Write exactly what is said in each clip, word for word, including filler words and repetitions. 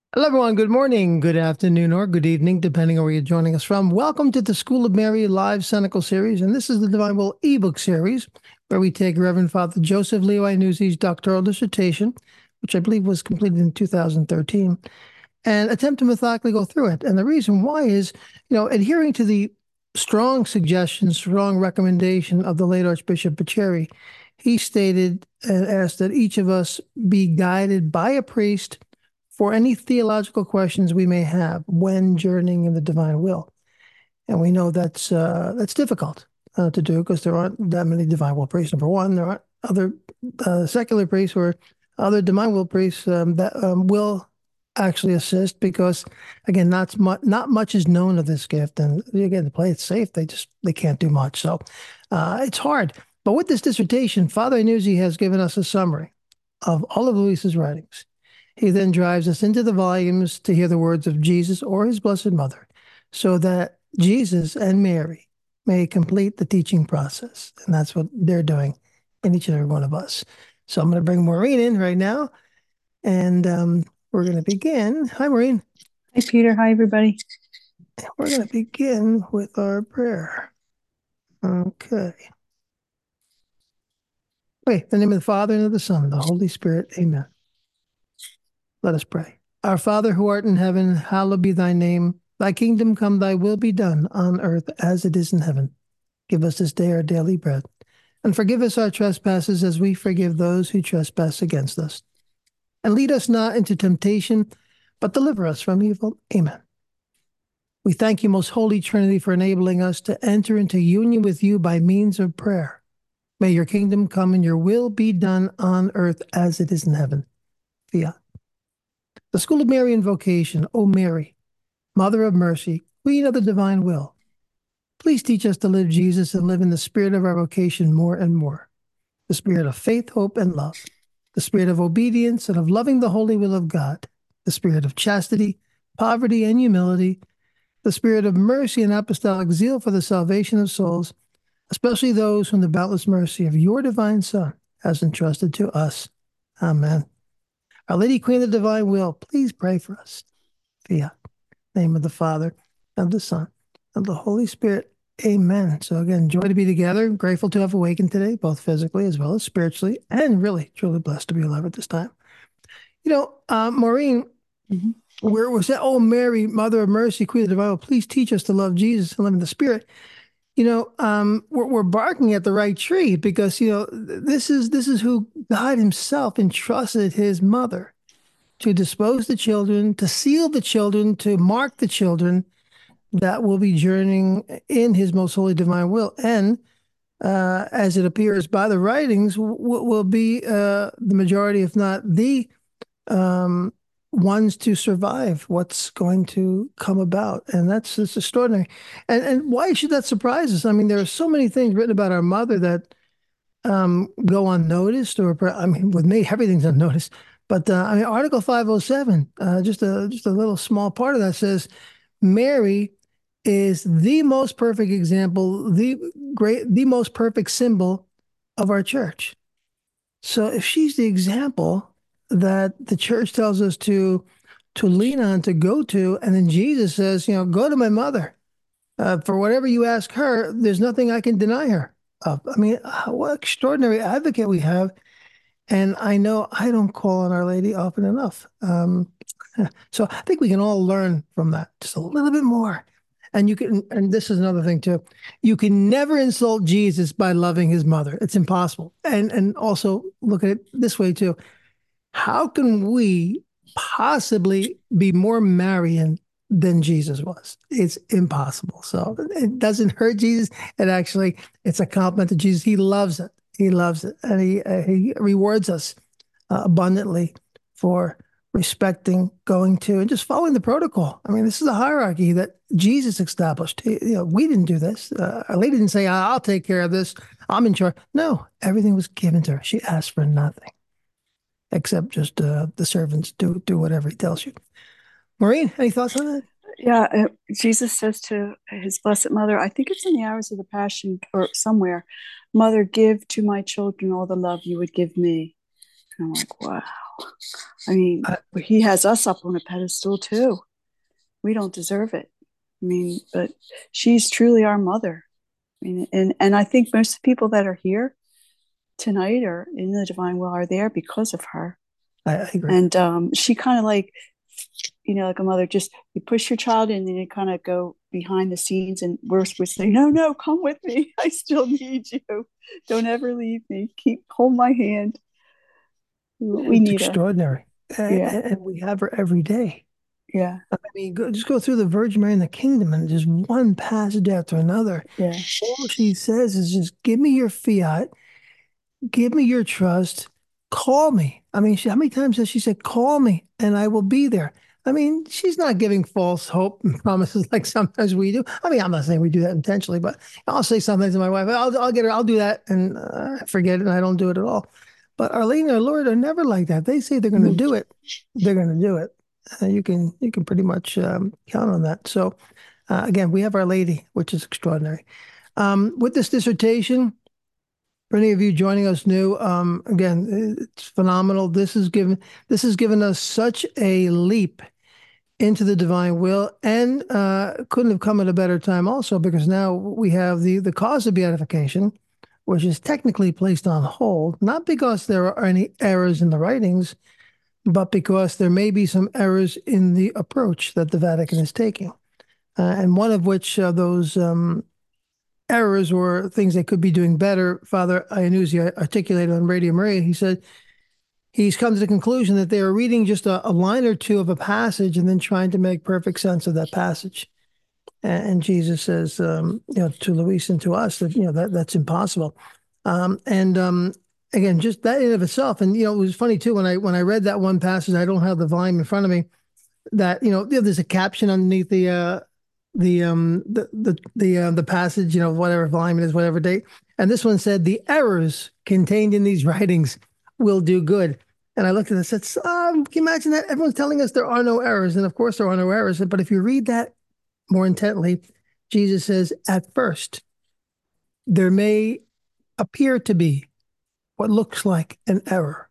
Hello, everyone. Good morning, good afternoon, or good evening, depending on where you're joining us from. Welcome to the School of Mary Live Senecal Series, and this is the Divine Will ebook series, where we take Reverend Father Joseph Leo Iannuzzi's doctoral dissertation, which I believe was completed in two thousand thirteen, and attempt to methodically go through it. And the reason why is, you know, adhering to the strong suggestion, strong recommendation of the late Archbishop Bucieri, he stated and asked that each of us be guided by a priest for any theological questions we may have when journeying in the divine will. And we know that's uh, that's difficult uh, to do because there aren't that many divine will priests. Number one, there aren't other uh, secular priests or other divine will priests um, that um, will actually assist because, again, not much not much is known of this gift, and again, to play it safe, they just they can't do much. So uh, it's hard. But with this dissertation, Father Iannuzzi has given us a summary of all of Luis's writings. He then drives us into the volumes to hear the words of Jesus or his Blessed Mother, so that Jesus and Mary may complete the teaching process. And that's what they're doing in each and every one of us. So I'm going to bring Maureen in right now, and um, we're going to begin. Hi, Maureen. Hi, Peter. Hi, everybody. We're going to begin with our prayer. Okay. Wait, in the name of the Father, and of the Son, and the Holy Spirit. Amen. Let us pray. Our Father who art in heaven, hallowed be thy name. Thy kingdom come, thy will be done on earth as it is in heaven. Give us this day our daily bread, and forgive us our trespasses as we forgive those who trespass against us. And lead us not into temptation, but deliver us from evil. Amen. We thank you, most holy Trinity, for enabling us to enter into union with you by means of prayer. May your kingdom come and your will be done on earth as it is in heaven. Fiat. The School of Mary Invocation, O Mary, Mother of Mercy, Queen of the Divine Will, please teach us to live Jesus and live in the spirit of our vocation more and more. The spirit of faith, hope, and love. The spirit of obedience and of loving the holy will of God. The spirit of chastity, poverty, and humility. The spirit of mercy and apostolic zeal for the salvation of souls, especially those whom the boundless mercy of your divine Son has entrusted to us. Amen. Our Lady Queen of the Divine Will, please pray for us. Fiat. Name of the Father, of the Son, of the Holy Spirit. Amen. So again, joy to be together. Grateful to have awakened today, both physically as well as spiritually, and really, truly blessed to be alive at this time. You know, uh, Maureen, Mhm. where was that? Oh, Mary, Mother of Mercy, Queen of the Divine, please teach us to love Jesus and live in the Spirit. You know, um, we're, we're barking at the right tree because you know this is this is who God Himself entrusted His mother to dispose the children, to seal the children, to mark the children that will be journeying in his most holy divine will. And uh, as it appears by the writings, w- will be uh, the majority, if not the um, ones to survive what's going to come about. And that's just extraordinary. And, and why should that surprise us? I mean, there are so many things written about our mother that um, go unnoticed, or I mean, with me, everything's unnoticed. But uh, I mean, Article five oh seven, uh, just a just a little small part of that says Mary is the most perfect example, the great, the most perfect symbol of our church. So if she's the example that the church tells us to to lean on, to go to, and then Jesus says, you know, go to my mother. Uh, for whatever you ask her, there's nothing I can deny her of. I mean, what extraordinary advocate we have. And I know I don't call on Our Lady often enough. Um, so I think we can all learn from that just a little bit more. And you can, and this is another thing too. You can never insult Jesus by loving his mother. It's impossible. And and also look at it this way too. How can we possibly be more Marian than Jesus was? It's impossible. So it doesn't hurt Jesus. It actually, it's a compliment to Jesus. He loves it. He loves it. And he, uh, he rewards us uh, abundantly for respecting, going to, and just following the protocol. I mean, this is a hierarchy that Jesus established. You know, we didn't do this. Uh, Our Lady didn't say, I'll take care of this. I'm in charge. No, everything was given to her. She asked for nothing except just uh, the servants do do whatever he tells you. Maureen, any thoughts on that? Yeah, uh, Jesus says to his Blessed Mother, I think it's in the Hours of the Passion or somewhere, Mother, give to my children all the love you would give me. And I'm like, wow. I mean, I, he has us up on a pedestal too. We don't deserve it. I mean, but she's truly our mother. I mean, and, and I think most of the people that are here tonight or in the Divine Will are there because of her. I, I agree. And um, she kind of like, you know, like a mother, just you push your child in and you kind of go behind the scenes and we're supposed to say, no, no, come with me. I still need you. Don't ever leave me. Keep, hold my hand. We It's need her. extraordinary. And, Yeah. and we have her every day. Yeah. I mean, go, just go through the Virgin Mary in the Kingdom and just one passage after another. Yeah. All she says is just give me your fiat, give me your trust, call me. I mean, she, how many times has she said, call me and I will be there? I mean, she's not giving false hope and promises like sometimes we do. I mean, I'm not saying we do that intentionally, but I'll say something to my wife, I'll, I'll get her, I'll do that, and uh, I forget it and I don't do it at all. But Our Lady and our Lord are never like that. They say they're going to do it, they're going to do it. Uh, you can you can pretty much um, count on that. So uh, again, we have Our Lady, which is extraordinary. Um, with this dissertation, for any of you joining us new, um, again, it's phenomenal. This has given this has given us such a leap into the divine will, and uh, couldn't have come at a better time also, because now we have the the cause of beatification, which is technically placed on hold, not because there are any errors in the writings, but because there may be some errors in the approach that the Vatican is taking, uh, and one of which uh, those um, errors or things they could be doing better, Father Iannuzzi articulated on Radio Maria. He said he's come to the conclusion that they are reading just a, a line or two of a passage and then trying to make perfect sense of that passage. And, and Jesus says, um, you know, to Luis and to us that, you know, that that's impossible. Um, and um, again, just that in of itself. And, you know, it was funny too, when I, when I read that one passage, I don't have the volume in front of me, that, you know, there's a caption underneath the, uh, the um the the the uh, the passage, you know, whatever volume it is, whatever date, and this one said the errors contained in these writings will do good. And I looked at it and said, um, can you imagine that? Everyone's telling us there are no errors, and of course there are no errors. But if you read that more intently, Jesus says, at first there may appear to be what looks like an error,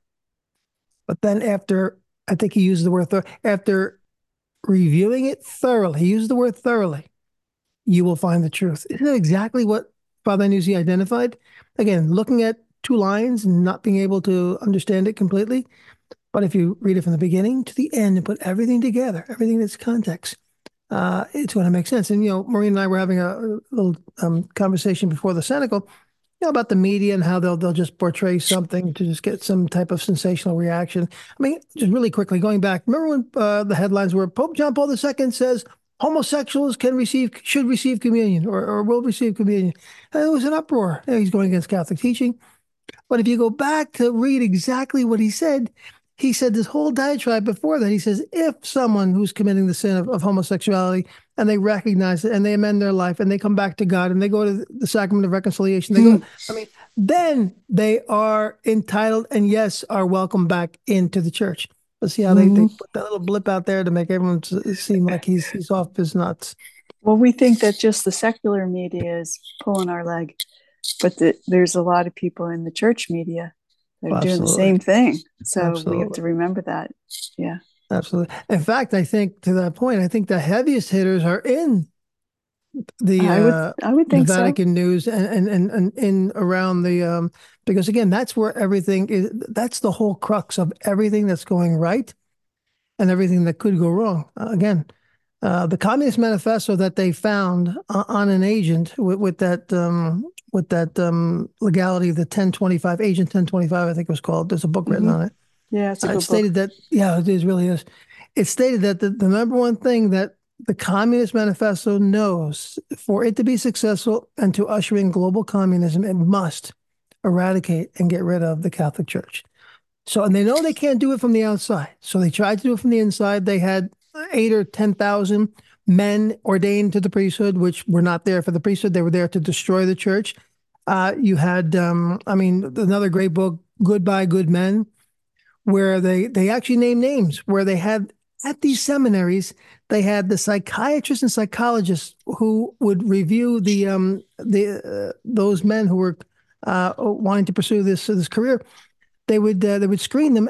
but then after, I think he used the word thorough, after reviewing it thoroughly, he used the word thoroughly, you will find the truth. Isn't that exactly what Father Nuzzi identified? Again, looking at two lines and not being able to understand it completely. But if you read it from the beginning to the end and put everything together, everything that's context, uh, it's going to make sense. And, you know, Maureen and I were having a, a little um, conversation before the Cenacle, you know, about the media and how they'll they'll just portray something to just get some type of sensational reaction. I mean, just really quickly going back, remember when uh, the headlines were Pope John Paul the Second says homosexuals can receive, should receive communion, or, or will receive communion? And it was an uproar. You know, he's going against Catholic teaching. But if you go back to read exactly what he said, he said this whole diatribe before that. He says, if someone who's committing the sin of, of homosexuality and they recognize it and they amend their life and they come back to God and they go to the sacrament of reconciliation, they go, I mean, then they are entitled and, yes, are welcome back into the church. But see how they, they put that little blip out there to make everyone seem like he's he's off his nuts. Well, we think that just the secular media is pulling our leg, but the, there's a lot of people in the church media that are Well, doing the absolutely. same thing. So Absolutely. we have to remember that. Yeah. Absolutely. In fact, I think to that point, I think the heaviest hitters are in the I would uh, I would the think so. Vatican news and and and, and in around the um, because again, that's where everything is. That's the whole crux of everything that's going right and everything that could go wrong. Uh, again, uh, the Communist Manifesto that they found uh, on an agent with, with that um, with that um, legality of the ten twenty-five, Agent ten twenty-five, I think it was called. There's a book written Mhm. on it. Yeah, it's a Uh, it good book. stated that, yeah, it is really is. It stated that the, the number one thing that the Communist Manifesto knows, for it to be successful and to usher in global communism, it must eradicate and get rid of the Catholic Church. So, and they know they can't do it from the outside. So they tried to do it from the inside. They had eight or ten thousand men ordained to the priesthood, which were not there for the priesthood. They were there to destroy the church. Uh, you had, um, I mean, another great book, Goodbye, Good Men, where they they actually named names, where they had at these seminaries, they had the psychiatrists and psychologists who would review the um the uh, those men who were uh, wanting to pursue this this career. They would uh, they would screen them, and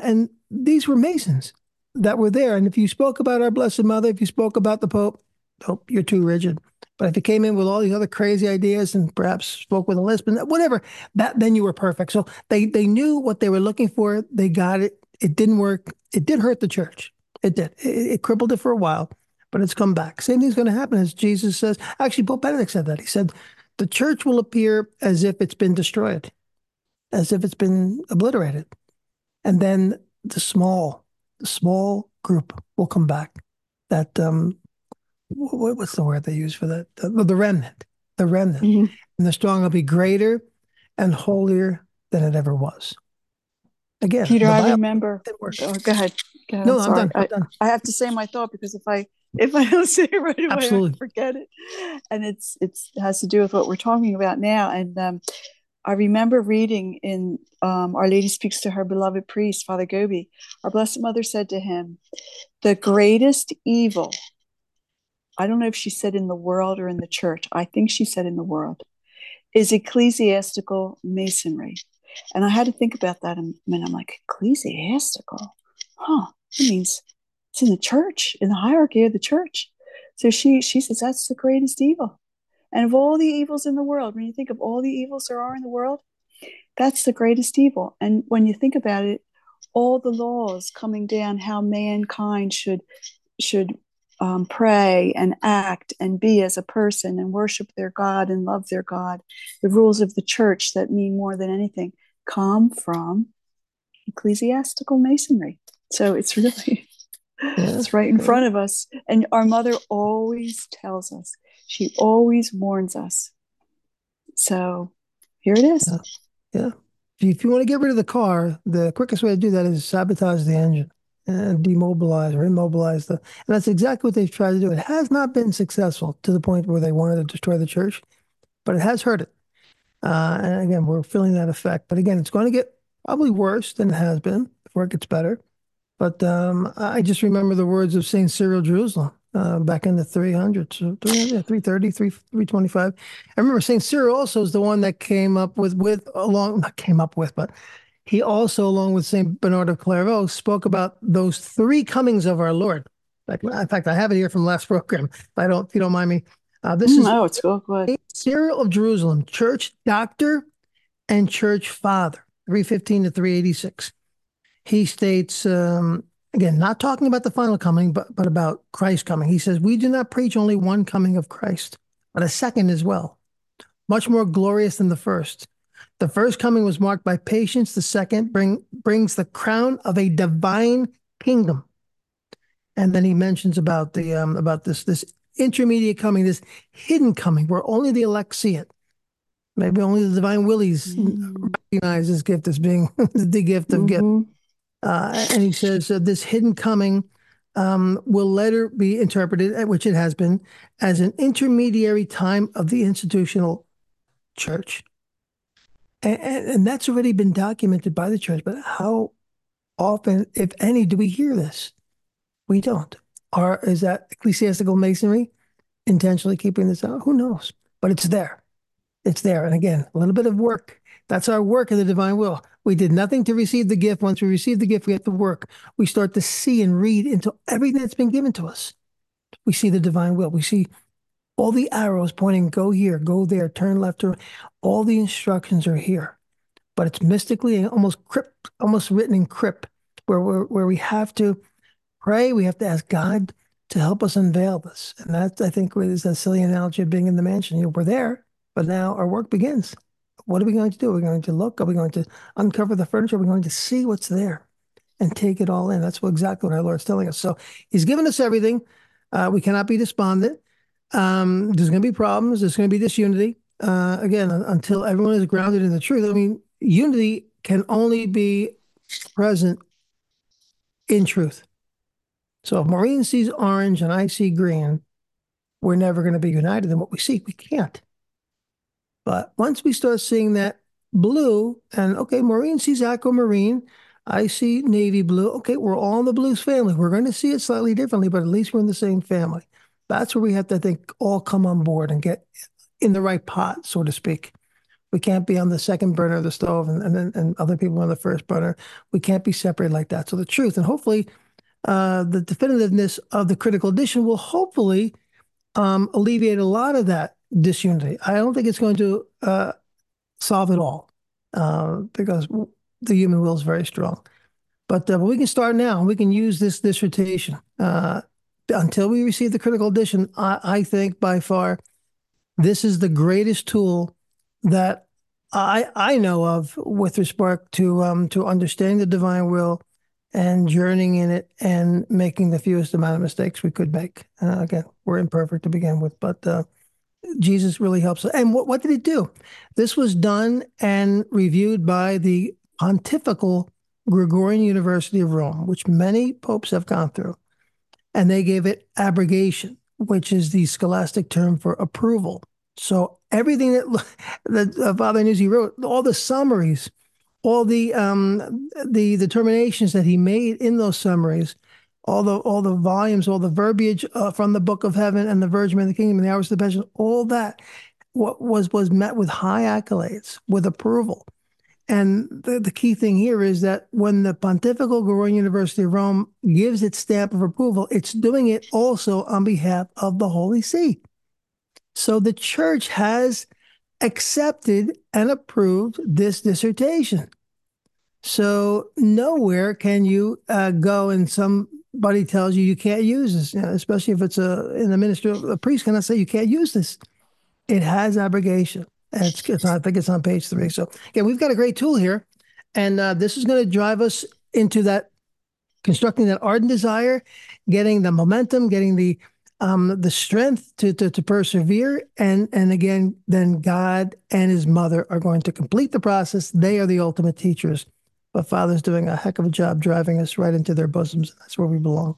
these were Masons that were there. And if you spoke about our Blessed Mother, if you spoke about the Pope, oh, you're too rigid. But if you came in with all these other crazy ideas and perhaps spoke with a lisp and whatever, that then you were perfect. So they they knew what they were looking for. They got it. It didn't work. It did hurt the church. It did. It, it crippled it for a while, but it's come back. Same thing's going to happen as Jesus says. Actually, Pope Benedict said that. He said the church will appear as if it's been destroyed, as if it's been obliterated. And then the small, the small group will come back. That um, what, what's the word they use for that? The, the remnant, the remnant, mm-hmm. And the strong will be greater and holier than it ever was. Again, Peter, I remember. Oh, go ahead. Go ahead. No, I'm, I'm done. I'm I, done. I have to say my thought because if I if I don't say it right away, Absolutely. I forget it. And it's it's it has to do with what we're talking about now. And um, I remember reading in um, Our Lady Speaks to Her Beloved Priest, Father Gobi. Our Blessed Mother said to him, "The greatest evil." I don't know if she said in the world or in the church. I think she said in the world, is ecclesiastical masonry. And I had to think about that a minute. I'm like, ecclesiastical? Huh. It means it's in the church, in the hierarchy of the church. So she she says that's the greatest evil. And of all the evils in the world, when you think of all the evils there are in the world, that's the greatest evil. And when you think about it, all the laws coming down how mankind should should um, pray and act and be as a person and worship their God and love their God, the rules of the church that mean more than anything, come from ecclesiastical masonry. So it's really, yeah, it's right in yeah. front of us. And our mother always tells us, she always warns us. So here it is. Yeah. yeah. If you want to get rid of the car, the quickest way to do that is sabotage the engine and demobilize or immobilize the, and that's exactly what they've tried to do. It has not been successful to the point where they wanted to destroy the church, but it has hurt it. Uh, and again, we're feeling that effect. But again, it's going to get probably worse than it has been before it gets better. But um, I just remember the words of Saint Cyril Jerusalem uh, back in the three hundreds, so three thirty, three twenty-five. I remember Saint Cyril also is the one that came up with, with along, not came up with, but he also, along with Saint Bernard of Clairvaux, spoke about those three comings of our Lord. In fact, I have it here from last program. If I don't, if you don't mind me. Uh, this mm, is oh, it's cool. Good. Cyril of Jerusalem, church doctor and church father, three fifteen to three eighty-six. He states, um, again, not talking about the final coming, but, but about Christ coming. He says, we do not preach only one coming of Christ, but a second as well, much more glorious than the first. The first coming was marked by patience. The second bring, brings the crown of a divine kingdom. And then he mentions about the um, about this this intermediate coming, this hidden coming, where only the elect see it. Maybe only the divine willies mm. recognize this gift as being the gift of mm-hmm. gift. Uh, and he says uh, this hidden coming um, will later be interpreted, which it has been, as an intermediary time of the institutional church. And, and that's already been documented by the church. But how often, if any, do we hear this? We don't. Or is that ecclesiastical masonry intentionally keeping this out? Who knows? But it's there. It's there. And again, a little bit of work. That's our work in the divine will. We did nothing to receive the gift. Once we receive the gift, we have to work. We start to see and read into everything that's been given to us. We see the divine will. We see all the arrows pointing, go here, go there, turn left, turn. All the instructions are here. But it's mystically and almost crypt, almost written in crypt, where, where, where we have to pray. We have to ask God to help us unveil this. And that, I think, is a silly analogy of being in the mansion. You know, we're there, but now our work begins. What are we going to do? Are we going to look? Are we going to uncover the furniture? Are we going to see what's there and take it all in? That's what, exactly what our Lord's telling us. So he's given us everything. Uh, we cannot be despondent. Um, there's going to be problems. There's going to be disunity. Uh, again, until everyone is grounded in the truth. I mean, unity can only be present in truth. So if Maureen sees orange and I see green, we're never going to be united in what we see. We can't. But once we start seeing that blue, and okay, Maureen sees aquamarine, I see navy blue. Okay, we're all in the blues family. We're going to see it slightly differently, but at least we're in the same family. That's where we have to, I think, all come on board and get in the right pot, so to speak, We can't be on the second burner of the stove and and, then- and other people on the first burner. We can't be separated like that. So the truth, and hopefully uh, the definitiveness of the critical edition will hopefully um, alleviate a lot of that disunity. I don't think it's going to uh, solve it all uh, because the human will is very strong. But, uh, but we can start now. We can use this dissertation uh, until we receive the critical edition. I, I think by far this is the greatest tool that I I know of with respect to um, to understanding the divine will and journeying in it and making the fewest amount of mistakes we could make. Uh, again, we're imperfect to begin with, but uh, Jesus really helps us. And what, what did it do? This was done and reviewed by the Pontifical Gregorian University of Rome, which many popes have gone through. And they gave it abrogation, which is the scholastic term for approval. So everything that, that uh, Father Nuzzi wrote, all the summaries, all the um, the determinations that he made in those summaries, all the all the volumes, all the verbiage uh, from the Book of Heaven and the Virgin and the Kingdom and the Hours of the Passion, all that what was was met with high accolades, with approval. And the, the key thing here is that when the Pontifical Gregorian University of Rome gives its stamp of approval, it's doing it also on behalf of the Holy See. So the church has accepted and approved this dissertation. So nowhere can you uh, go and somebody tells you you can't use this, you know, especially if it's a in the ministry. A priest cannot say you can't use this. It has abrogation. And it's, it's I think it's on page three. So again, we've got a great tool here, and uh, this is going to drive us into that constructing that ardent desire, getting the momentum, getting the um, the strength to, to to persevere, and and again, then God and His Mother are going to complete the process. They are the ultimate teachers, but Father's doing a heck of a job driving us right into their bosoms. That's where we belong.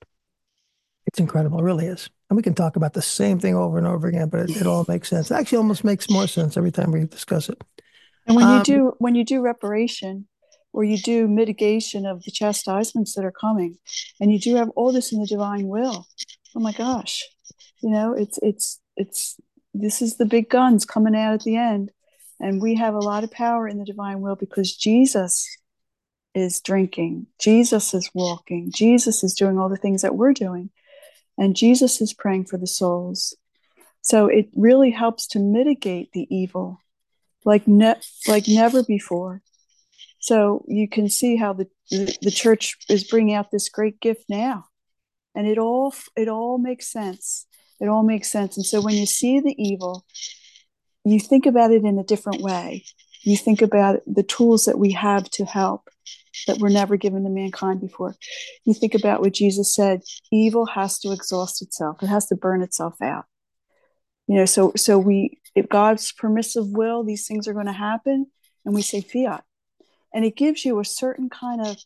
It's incredible, it really is. And we can talk about the same thing over and over again, but it, it all makes sense. It actually almost makes more sense every time we discuss it. And when you Um, do when you do reparation or you do mitigation of the chastisements that are coming, and you do have all this in the divine will, oh my gosh, you know, it's it's it's this is the big guns coming out at the end. And we have a lot of power in the divine will because Jesus is drinking, Jesus is walking, Jesus is doing all the things that we're doing, and Jesus is praying for the souls. So it really helps to mitigate the evil like ne- like never before. So you can see how the, the the church is bringing out this great gift now, and it all it all makes sense. It all makes sense. And so when you see the evil, you think about it in a different way. You think about the tools that we have to help that were never given to mankind before. You think about what Jesus said: evil has to exhaust itself. It has to burn itself out. You know, so so we, if God's permissive will, these things are going to happen, and we say fiat, and it gives you a certain kind of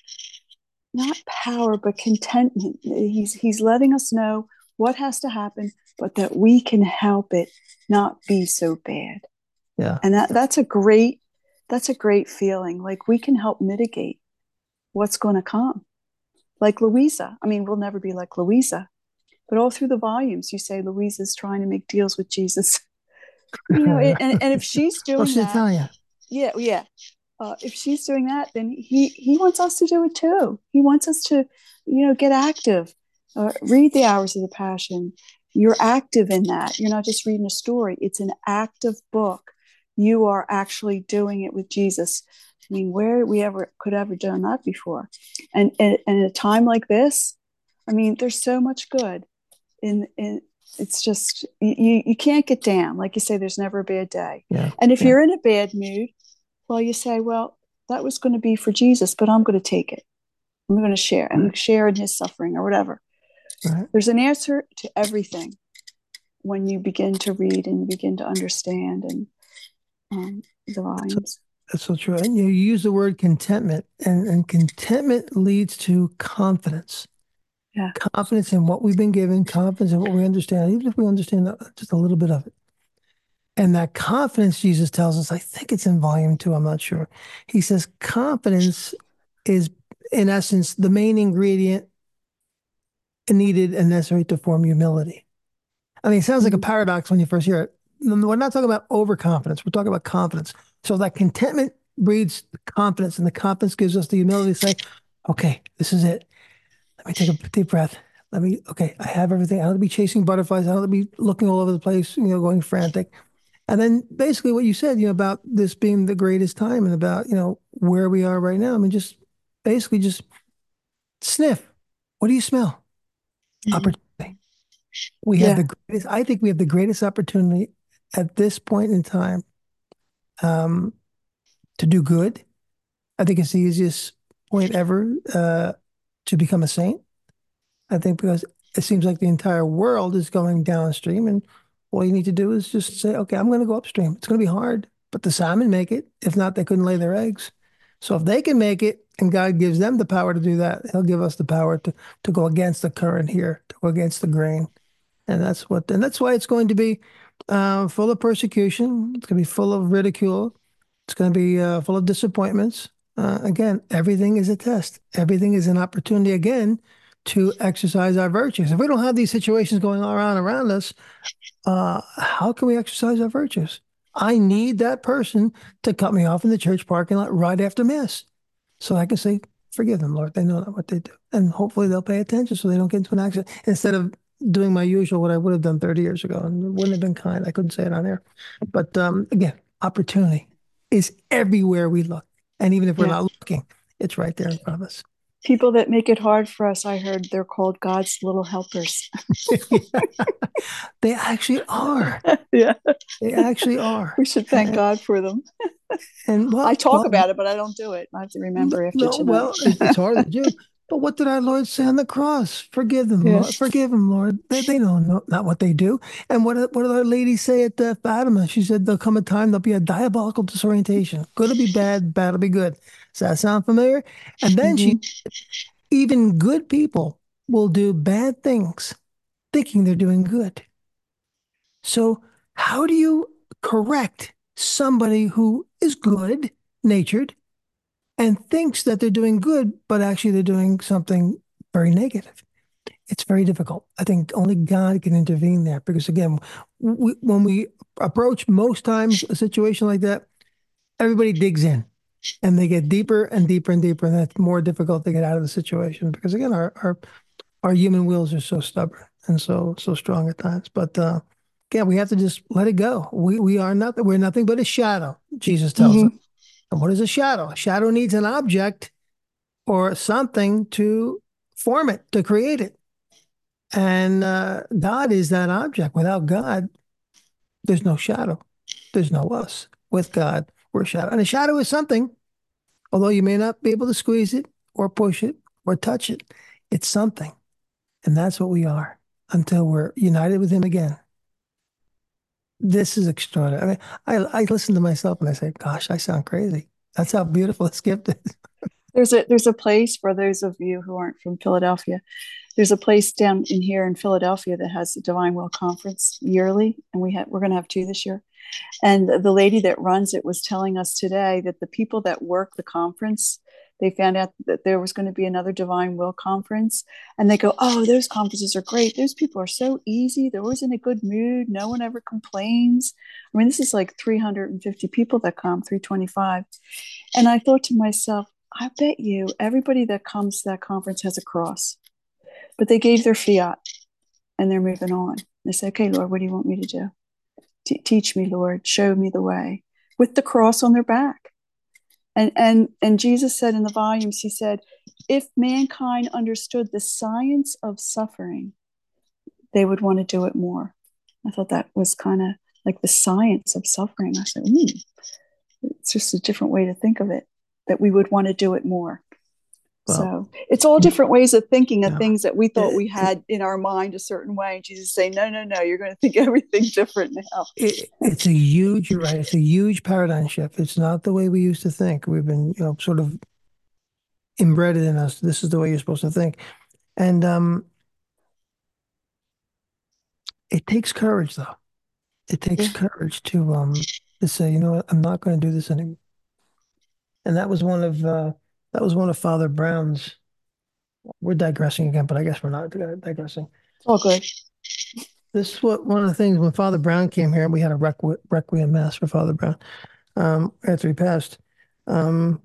not power but contentment. He's he's letting us know what has to happen, but that we can help it not be so bad. yeah. And that that's a great that's a great feeling. Like we can help mitigate what's going to come. Like Louisa. I mean, we'll never be like Louisa, but all through the volumes, you say Louisa's trying to make deals with Jesus. You know, and, and if she's Well, doing she's that, Italian. yeah, yeah. Uh, if she's doing that, then he he wants us to do it too. He wants us to, you know, get active, uh, read the Hours of the Passion. You're active in that. You're not just reading a story. It's an active book. You are actually doing it with Jesus. I mean, where we ever could ever done that before, and and, and at a time like this, I mean, there's so much good in in. It's just you you can't get down. Like you say, there's never a bad day. Yeah. And if Yeah. you're in a bad mood, well, you say, well, that was going to be for Jesus, but I'm going to take it. I'm going to share. I'm going to share in his suffering or whatever. Right. There's an answer to everything when you begin to read and you begin to understand and um, the volumes. That's so true. And you use the word contentment, and, and contentment leads to confidence. Yeah. Confidence in what we've been given, confidence in what we understand, even if we understand just a little bit of it. And that confidence, Jesus tells us, I think it's in volume two, I'm not sure. He says confidence is, in essence, the main ingredient needed and necessary to form humility. I mean, it sounds like a Mm-hmm. paradox when you first hear it, we're not talking about overconfidence. We're talking about confidence. So that contentment breeds confidence, and the confidence gives us the humility to say, okay, this is it. Let me take a deep breath. Let me, okay, I have everything. I don't have to be chasing butterflies. I don't have to be looking all over the place, you know, going frantic. And then basically what you said, you know, about this being the greatest time and about, you know, where we are right now. I mean, just basically just sniff. What do you smell? Mhm. Opportunity. We have Yeah. the greatest, I think we have the greatest opportunity at this point in time um, to do good. I think it's the easiest point ever uh, to become a saint. I think because it seems like the entire world is going downstream, and all you need to do is just say, okay, I'm going to go upstream. It's going to be hard, but the salmon make it. If not, they couldn't lay their eggs. So if they can make it and God gives them the power to do that, he'll give us the power to to go against the current here, to go against the grain. And that's what, and that's why it's going to be uh, full of persecution. It's going to be full of ridicule. It's going to be uh, full of disappointments. Uh, again, everything is a test. Everything is an opportunity again to exercise our virtues. If we don't have these situations going on around around us, uh, how can we exercise our virtues? I need that person to cut me off in the church parking lot right after Mass. So I can say, forgive them, Lord. They know not what they do. And hopefully they'll pay attention so they don't get into an accident instead of doing my usual, what I would have done thirty years ago. And it wouldn't have been kind. I couldn't say it on air. But um, again, opportunity is everywhere we look. And even if we're Yeah. not looking, it's right there in front of us. People that make it hard for us, I heard they're called God's little helpers. They actually are. Yeah. They actually are. We should thank And, God for them. and I well, talk well, about it, but I don't do it. I have to remember after no, tonight. well, it, it's hard to do. But what did our Lord say on the cross? Forgive them, Yeah. Lord. Forgive them, Lord. They, they don't know not what they do. And what what did our lady say at uh, Fatima? She said there'll come a time there'll be a diabolical disorientation. Good will be bad, bad will be good. Does that sound familiar? And then she, Mm-hmm. even good people will do bad things, thinking they're doing good. So how do you correct somebody who is good natured and thinks that they're doing good, but actually they're doing something very negative? It's very difficult. I think only God can intervene there because, again, we, when we approach most times a situation like that, everybody digs in and they get deeper and deeper and deeper, and that's more difficult to get out of the situation because, again, our our, our human wills are so stubborn and so so strong at times. But uh, again, we have to just let it go. We we are nothing. We're nothing but a shadow. Jesus tells us. Mm-hmm. And what is a shadow? A shadow needs an object or something to form it, to create it. And uh, God is that object. Without God, there's no shadow. There's no us. With God, we're a shadow. And a shadow is something, although you may not be able to squeeze it or push it or touch it, it's something. And that's what we are until we're united with Him again. This is extraordinary. I mean, I, I listen to myself and I say, gosh, I sound crazy. That's how beautiful this gift is. There's a there's a place for those of you who aren't from Philadelphia. There's a place down in here in Philadelphia that has the Divine Will Conference yearly, and we have we're going to have two this year. And the lady that runs it was telling us today that the people that work the conference, they found out that there was going to be another Divine Will conference. And they go, oh, those conferences are great. Those people are so easy. They're always in a good mood. No one ever complains. I mean, this is like three hundred fifty people that come, three twenty-five. And I thought to myself, I bet you everybody that comes to that conference has a cross, but they gave their fiat and they're moving on. They say, okay, Lord, what do you want me to do? T- teach me, Lord, show me the way, with the cross on their back. And and and Jesus said in the volumes, he said, if mankind understood the science of suffering, they would want to do it more. I thought that was kind of like the science of suffering. I said, hmm, it's just a different way to think of it, that we would want to do it more. Well, So it's all different ways of thinking of yeah. things that we thought It, we it, had in our mind a certain way. And Jesus saying, no, no, no, you're going to think everything different now. it, it's a huge, you're right. It's a huge paradigm shift. It's not the way we used to think. We've been, you know, sort of inbred in us. This is the way you're supposed to think. And um, it takes courage, though. It takes Yeah. courage to um to say, you know what, I'm not going to do this anymore. And that was one of uh, that was one of Father Brown's. We're digressing again, but I guess we're not digressing. It's all good. This is what one of the things when Father Brown came here, we had a requ requiem mass for Father Brown um, after he passed. Um,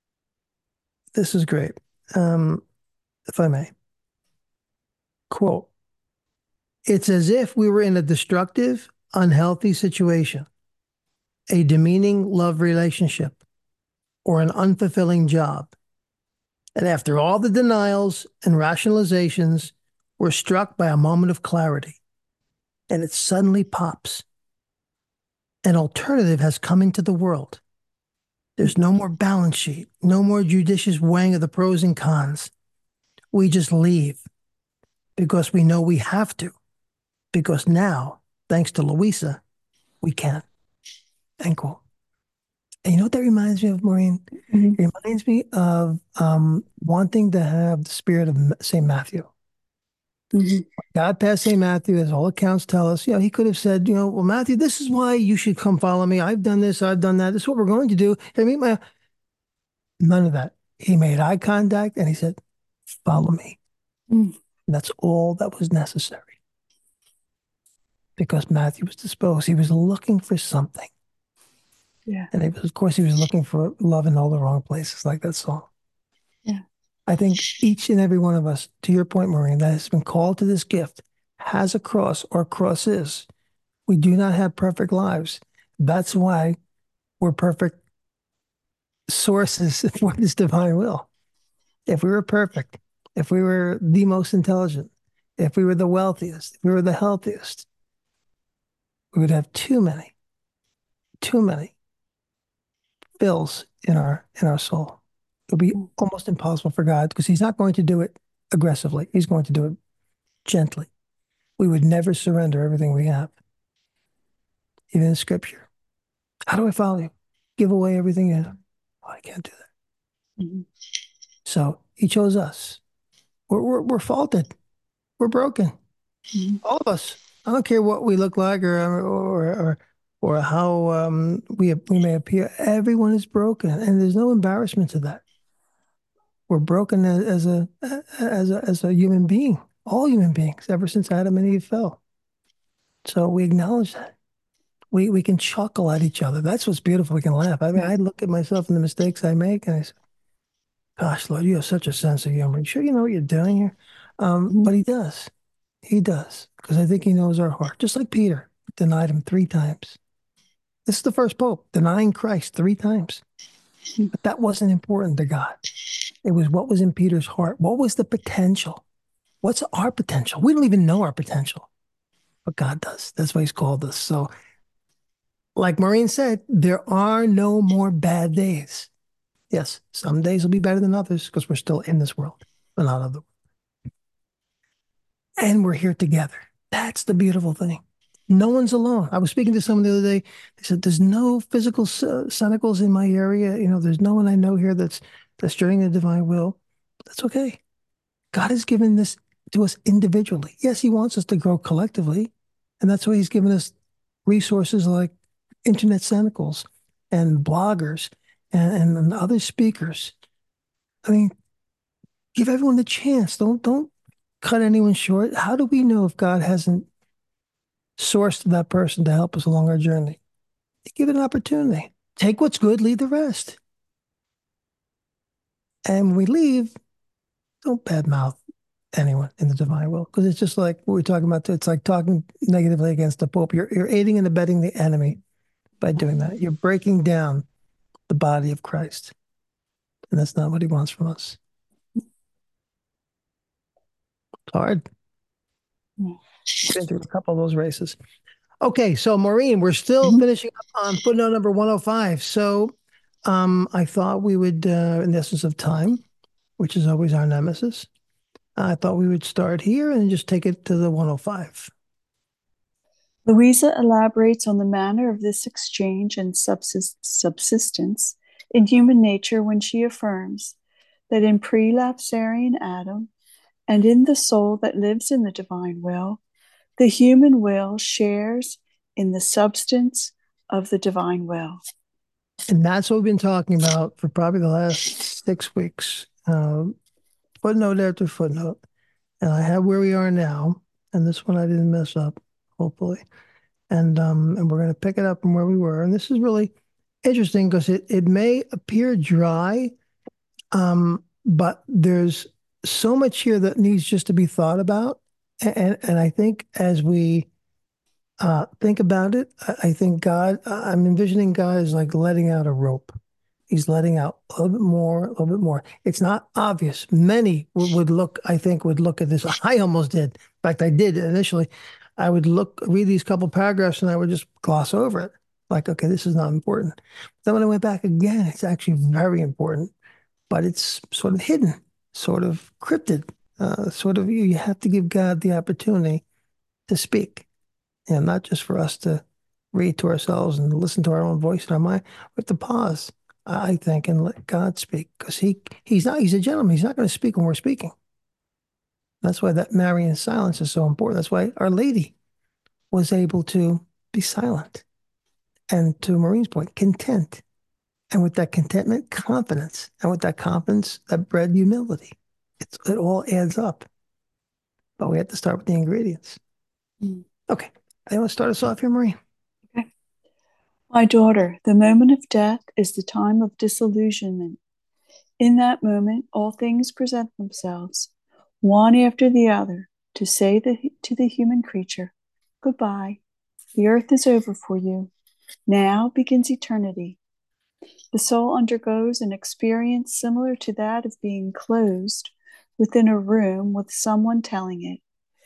this is great. Um, if I may quote, it's as if we were in a destructive, unhealthy situation, a demeaning love relationship, or an unfulfilling job. And after all the denials and rationalizations, we're struck by a moment of clarity, and it suddenly pops. An alternative has come into the world. There's no more balance sheet, no more judicious weighing of the pros and cons. We just leave because we know we have to, because now, thanks to Louisa, we can. End quote. And you know what that reminds me of, Maureen? Mhm. It reminds me of um, wanting to have the spirit of Saint Matthew. Mhm. God passed Saint Matthew, as all accounts tell us. You know, he could have said, you know, well, Matthew, this is why you should come follow me. I've done this, I've done that. This is what we're going to do. I mean, my none of that. He made eye contact and he said, follow me. Mhm. And that's all that was necessary because Matthew was disposed. He was looking for something. Yeah. And was, of course, he was looking for love in all the wrong places, like that song. Yeah. I think each and every one of us, to your point, Maureen, that has been called to this gift, has a cross or crosses. We do not have perfect lives. That's why we're perfect sources for this divine will. If we were perfect, if we were the most intelligent, if we were the wealthiest, if we were the healthiest, we would have too many, too many fills in our in our soul. It would be Mhm. almost impossible for God because He's not going to do it aggressively. He's going to do it gently. We would never surrender everything we have, even in Scripture. How do I follow you? Give away everything you have. Oh, I can't do that. Mhm. So He chose us. We're, we're, we're faulted. We're broken. Mhm. All of us. I don't care what we look like or or or or how um, we we may appear. Everyone is broken, and there's no embarrassment to that. We're broken as, as a as a as a human being. All human beings, ever since Adam and Eve fell. So we acknowledge that. We we can chuckle at each other. That's what's beautiful. We can laugh. I mean, Yeah. I look at myself and the mistakes I make, and I say, "Gosh, Lord, you have such a sense of humor. You sure you know what you're doing here?" Um, Mhm. but He does. He does, because I think He knows our heart. Just like Peter denied Him three times. This is the first pope denying Christ three times. But that wasn't important to God. It was what was in Peter's heart. What was the potential? What's our potential? We don't even know our potential, but God does. That's why He's called us. So, like Maureen said, there are no more bad days. Yes, some days will be better than others because we're still in this world, but not of the world. And we're here together. That's the beautiful thing. No one's alone. I was speaking to someone the other day. They said, "There's no physical uh, cenicals in my area. You know, there's no one I know here that's that's journeying the divine will." That's okay. God has given this to us individually. Yes, He wants us to grow collectively, and that's why He's given us resources like internet cenicals and bloggers and, and other speakers. I mean, give everyone the chance. Don't don't cut anyone short. How do we know if God hasn't sourced that person to help us along our journey? Give it an opportunity. Take what's good, leave the rest. And when we leave, don't badmouth anyone in the divine will, because it's just like what we're talking about. It's like talking negatively against the Pope. You're you're aiding and abetting the enemy by doing that. You're breaking down the body of Christ, and that's not what He wants from us. It's hard. Yeah. Been through a couple of those races. Okay, so Maureen, we're still Mhm. finishing up on footnote number one oh five. So um, I thought we would, uh, in the essence of time, which is always our nemesis, I thought we would start here and just take it to the one oh five. Louisa elaborates on the manner of this exchange and subsist- subsistence in human nature when she affirms that in prelapsarian Adam and in the soul that lives in the divine will, the human will shares in the substance of the divine will. And that's what we've been talking about for probably the last six weeks, um, footnote after footnote. And I have where we are now, and this one I didn't mess up. hopefully. And um, and we're going to pick it up from where we were. And this is really interesting because it it may appear dry, um, but there's so much here that needs just to be thought about. And and I think as we uh, think about it, I, I think God, I'm envisioning God as like letting out a rope. He's letting out a little bit more, a little bit more. It's not obvious. Many would, would look, I think, would look at this. I almost did. In fact, I did initially. I would look, read these couple paragraphs, and I would just gloss over it. Like, okay, this is not important. Then when I went back again, it's actually very important, but it's sort of hidden, sort of cryptid, uh, sort of you, you have to give God the opportunity to speak, and not just for us to read to ourselves and listen to our own voice in our mind. We have to pause, I think, and let God speak because he he's not he's a gentleman. He's not going to speak when we're speaking. That's why that Marian silence is so important. That's why Our Lady was able to be silent and, to Maureen's point, content. And with that contentment, confidence. And with that confidence, that bred humility. It's, it all adds up. But we have to start with the ingredients. Mm. Okay. I want to start us off here, Maureen. Okay. My daughter, the moment of death is the time of disillusionment. In that moment, all things present themselves, one after the other, to say the, to the human creature, goodbye. The earth is over for you. Now begins eternity. The soul undergoes an experience similar to that of being closed within a room with someone telling it.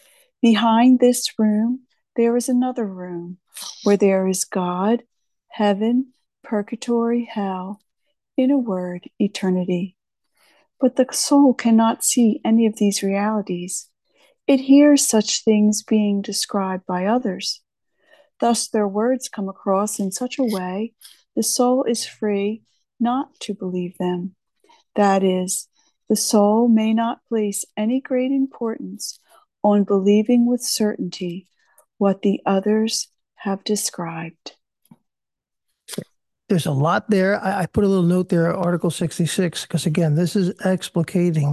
Behind this room, there is another room where there is God, heaven, purgatory, hell, in a word, eternity. But the soul cannot see any of these realities. It hears such things being described by others. Thus, their words come across in such a way the soul is free not to believe them. That is, the soul may not place any great importance on believing with certainty what the others have described. There's a lot there. I, I put a little note there, Article sixty-six, because again, this is explicating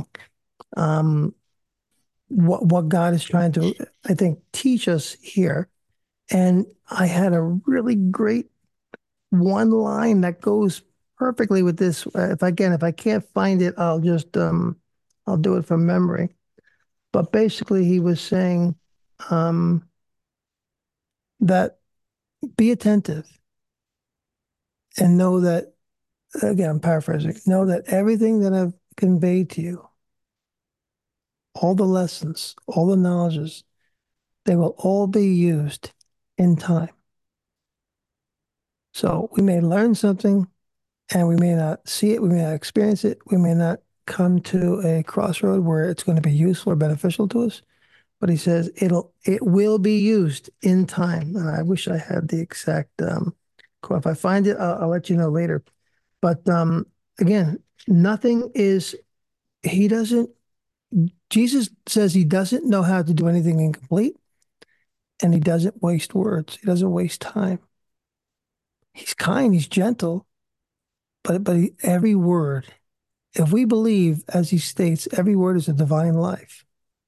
um, what what God is trying to, I think, teach us here. And I had a really great one line that goes perfectly with this. Uh, if again, if I can't find it, I'll just um, I'll do it from memory. But basically, he was saying um, that be attentive and know that, again, I'm paraphrasing, know that everything that I've conveyed to you, all the lessons, all the knowledges, they will all be used in time. So we may learn something and we may not see it, we may not experience it, we may not come to a crossroad where it's going to be useful or beneficial to us. But he says it'll it will be used in time. And I wish I had the exact um quote. If I find it, I'll, I'll let you know later. But um again, nothing is he doesn't Jesus says he doesn't know how to do anything incomplete, and he doesn't waste words. He doesn't waste time. He's kind, he's gentle, but but he, every word, if we believe, as he states, every word is a divine life,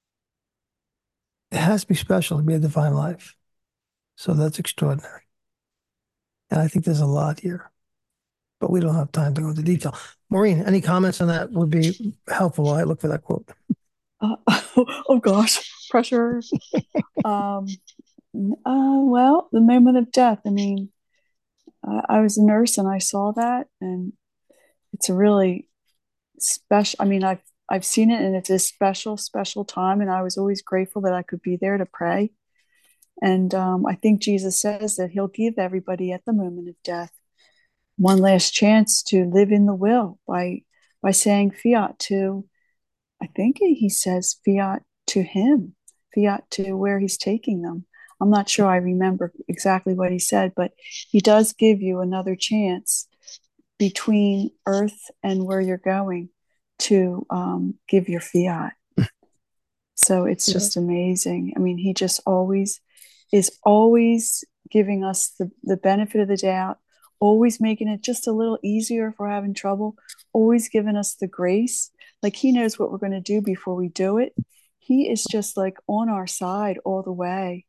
it has to be special to be a divine life. So that's extraordinary. And I think there's a lot here, but we don't have time to go into detail. Maureen, any comments on that would be helpful while I look for that quote. Uh, oh, oh gosh, pressure. um, uh, well, the moment of death. I mean, I, I was a nurse and I saw that, and it's a really special. I mean, I've I've seen it, and it's a special, special time. And I was always grateful that I could be there to pray. And um, I think Jesus says that He'll give everybody at the moment of death one last chance to live in the will by by saying fiat to. I think He says fiat to Him, fiat to where He's taking them. I'm not sure I remember exactly what He said, but He does give you another chance between earth and where you're going to um, give your fiat. So it's yeah. just amazing. I mean, He just always is always giving us the, the benefit of the doubt, always making it just a little easier if we're having trouble, always giving us the grace. Like He knows what we're going to do before we do it. He is just like on our side all the way.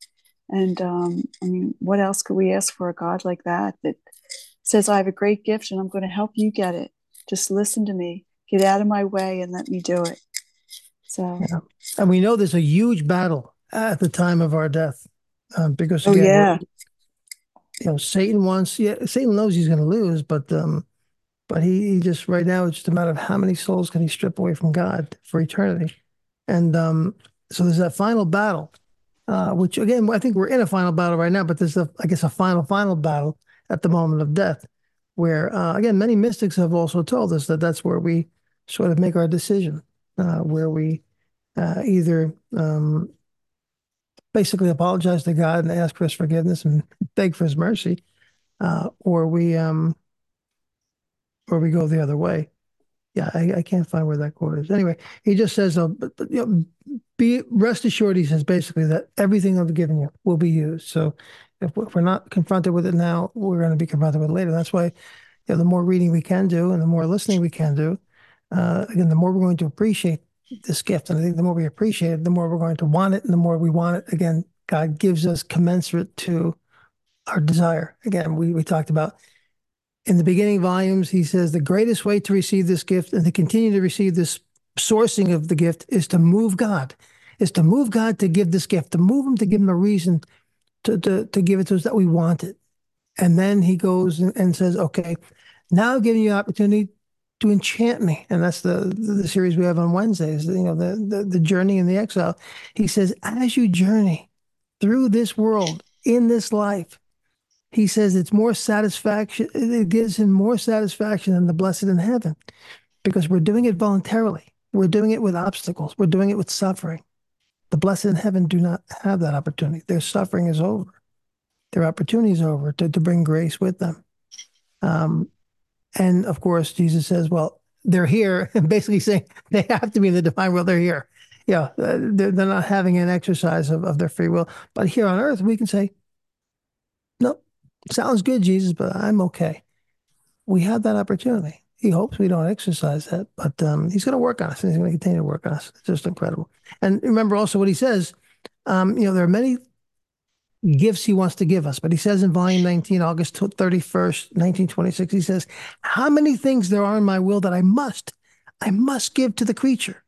And um, I mean, what else could we ask for a God like that that says, I have a great gift and I'm going to help you get it. Just listen to me, get out of my way and let me do it. So, Yeah. And we know there's a huge battle at the time of our death. Um, because oh, again, we're, yeah. you know, Satan wants, yeah, Satan knows he's going to lose, but, um, but he, he just, right now, it's just a matter of how many souls can he strip away from God for eternity. And, um, so there's that final battle, uh, which again, I think we're in a final battle right now, but there's a, I guess, a final, final battle at the moment of death, where, uh, again, many mystics have also told us that that's where we sort of make our decision, uh, where we, uh, either, um, basically apologize to God and ask for his forgiveness and beg for his mercy, uh, or we um, or we go the other way. Yeah, I, I can't find where that quote is. Anyway, he just says, uh, but, but, you know, be rest assured, he says basically that everything I've given you will be used. So if, if we're not confronted with it now, we're going to be confronted with it later. That's why, you know, the more reading we can do and the more listening we can do, uh, again, the more we're going to appreciate this gift. And I think the more we appreciate it, the more we're going to want it. And the more we want it, again, God gives us commensurate to our desire. Again, we, we talked about in the beginning volumes, he says the greatest way to receive this gift and to continue to receive this sourcing of the gift is to move God, is to move God to give this gift, to move him, to give him a reason to, to, to give it to us that we want it. And then he goes and, and says, okay, now I'm giving you opportunity to enchant me. And that's the, the, the series we have on Wednesdays, you know, the, the, the journey and the exile. He says, as you journey through this world, in this life, he says it's more satisfaction. It gives him more satisfaction than the blessed in heaven because we're doing it voluntarily. We're doing it with obstacles. We're doing it with suffering. The blessed in heaven do not have that opportunity. Their suffering is over. Their opportunity is over to, to bring grace with them. Um, and of course, Jesus says, well, they're here, and basically saying they have to be in the divine will. They're here. Yeah, uh, they're, they're not having an exercise of, of their free will. But here on earth, we can say, no, sounds good, Jesus, but I'm okay. We have that opportunity. He hopes we don't exercise that, but um, he's going to work on us, and he's going to continue to work on us. It's just incredible. And remember also what he says. Um, you know, there are many gifts he wants to give us, but he says in volume nineteen, August thirty-first, nineteen twenty-six, he says, how many things there are in my will that I must, I must give to the creature,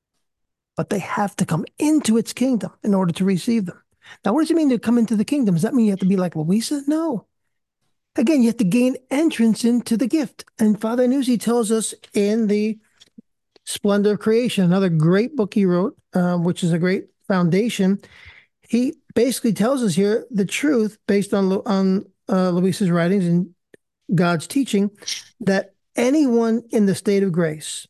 but they have to come into its kingdom in order to receive them. Now, what does it mean to come into the kingdom? Does that mean you have to be like Louisa? No. Again, you have to gain entrance into the gift. And Father Nuzzi tells us in the Splendor of Creation, another great book he wrote, uh, which is a great foundation. He basically tells us here the truth based on on uh, Luisa's writings and God's teaching that anyone in the state of grace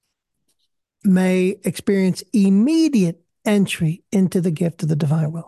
may experience immediate entry into the gift of the divine will.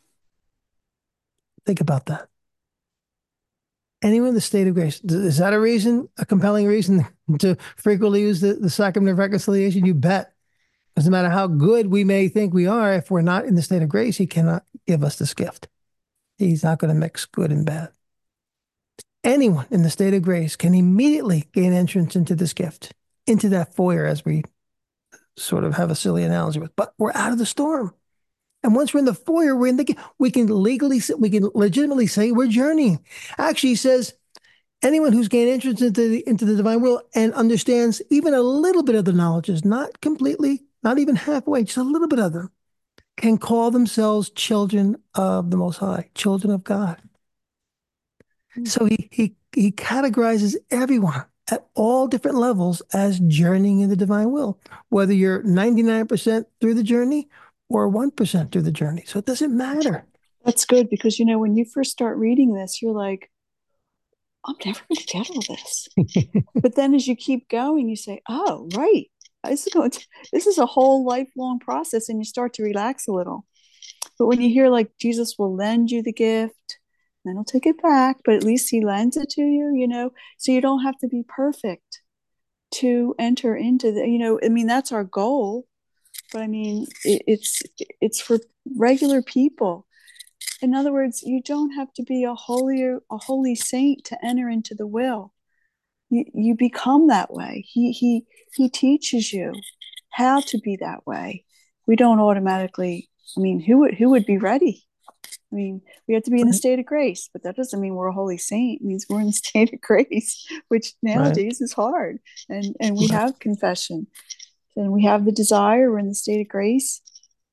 Think about that. Anyone in the state of grace, is that a reason, a compelling reason to frequently use the, the sacrament of reconciliation? You bet. Because no matter how good we may think we are, if we're not in the state of grace, he cannot give us this gift. He's not going to mix good and bad. Anyone in the state of grace can immediately gain entrance into this gift, into that foyer, as we sort of have a silly analogy with. But we're out of the storm. And once we're in the foyer, we're in the, we can legally, we can legitimately say we're journeying. Actually, he says, anyone who's gained entrance into the, into the divine will and understands even a little bit of the knowledges, not completely, not even halfway, just a little bit of them, can call themselves children of the Most High, children of God. So he he he categorizes everyone at all different levels as journeying in the divine will, whether you're ninety-nine percent through the journey or one percent through the journey. So it doesn't matter. That's good because, you know, when you first start reading this, you're like, I'm never going to get all this. But then as you keep going, you say, oh, right. This is, going to, this is a whole lifelong process, and you start to relax a little. But when you hear like Jesus will lend you the gift, then he'll take it back, but at least he lends it to you, you know, so you don't have to be perfect to enter into the, you know, I mean, that's our goal. But I mean, it, it's it's for regular people. In other words, you don't have to be a holy a holy saint to enter into the will. You you become that way. He he he teaches you how to be that way. We don't automatically. I mean, who would who would be ready? I mean, we have to be in a Right. state of grace, but that doesn't mean we're a holy saint. It means we're in a state of grace, which Right. nowadays is hard. And and we Right. have confession and we have the desire, we're in the state of grace.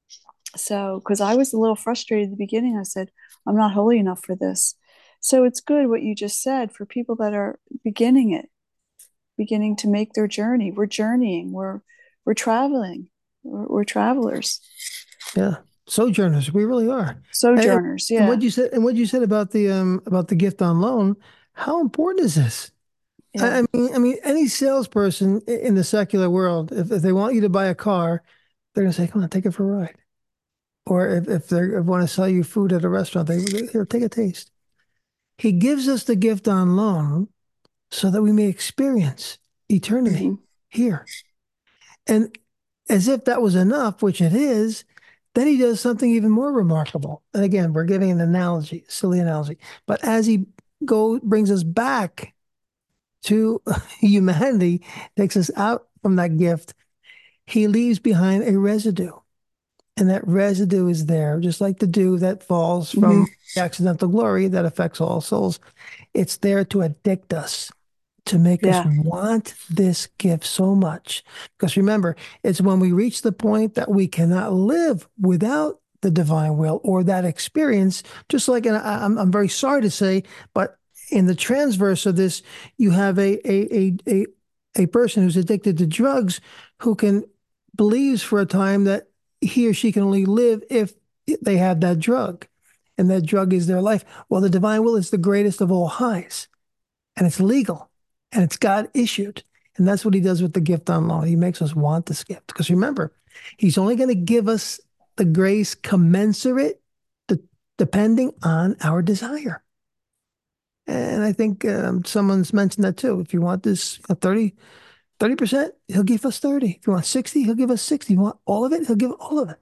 So, because I was a little frustrated at the beginning, I said, I'm not holy enough for this. So it's good what you just said for people that are beginning it, beginning to make their journey. We're journeying, we're we're traveling, we're, we're travelers, Yeah. Sojourners, we really are. And, sojourners. and Yeah, what you said, and what you said about the um about the gift on loan, how important is this? yeah. I, I mean, I mean, any salesperson i- in the secular world, if, if they want you to buy a car, they're gonna say, "Come on, take it for a ride." Or if if they want to sell you food at a restaurant, they here, take a taste. He gives us the gift on loan so that we may experience eternity Mm-hmm. here. And as if that was enough, which it is, then he does something even more remarkable. And again, we're giving an analogy, a silly analogy. But as he go brings us back to humanity, takes us out from that gift, he leaves behind a residue. And that residue is there, just like the dew that falls Mm-hmm. from the accidental glory that affects all souls. It's there to addict us, to make us Yeah. want this gift so much. Because remember, it's when we reach the point that we cannot live without the divine will or that experience, just like, and I, I'm, I'm very sorry to say, but in the transverse of this, you have a, a, a, a, a person who's addicted to drugs who can believes for a time that he or she can only live if they have that drug. And that drug is their life. Well, the divine will is the greatest of all highs, and it's legal, and it's God issued. And that's what he does with the gift on loan. He makes us want this gift. Because remember, he's only going to give us the grace commensurate to, depending on our desire. And I think um, someone's mentioned that too. If you want this uh, thirty, thirty percent, he'll give us thirty. If you want sixty, he'll give us sixty. You want all of it, he'll give all of it.